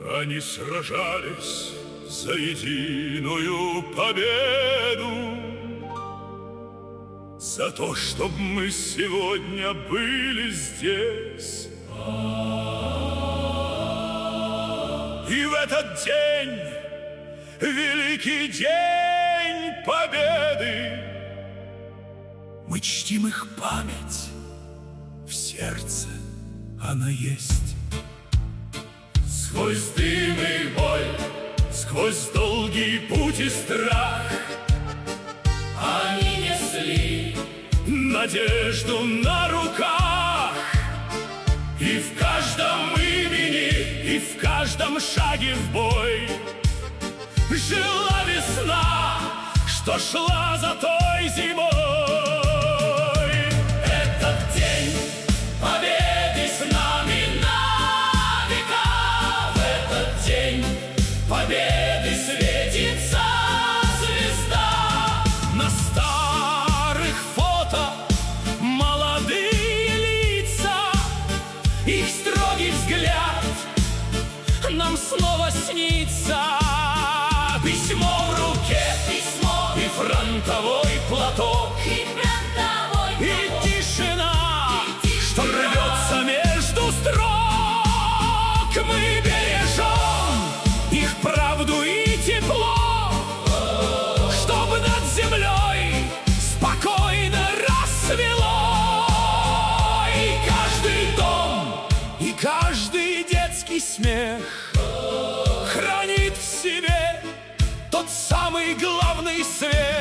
Они сражались за единую победу, за то, чтобы мы сегодня были здесь. И в этот день, великий день победы, мы чтим их память, в сердце она есть. Сквозь дым и боль, сквозь долгий путь и страх они несли надежду на руках. И в каждом имени, и в каждом шаге в бой жила весна, что шла за той зимой. Этот день победы с нами на века. В этот день победы светится звезда. На старых фото молодые лица, их строгий взгляд нам снова снится. Письмо в руке, письмо, и фронтовой платок, и тишина, что рвется между строк. Мы бережем их правду и тепло, чтобы над землей спокойно рассвело. И каждый дом, и каждый детский смех хранит в себе тот самый главный свет.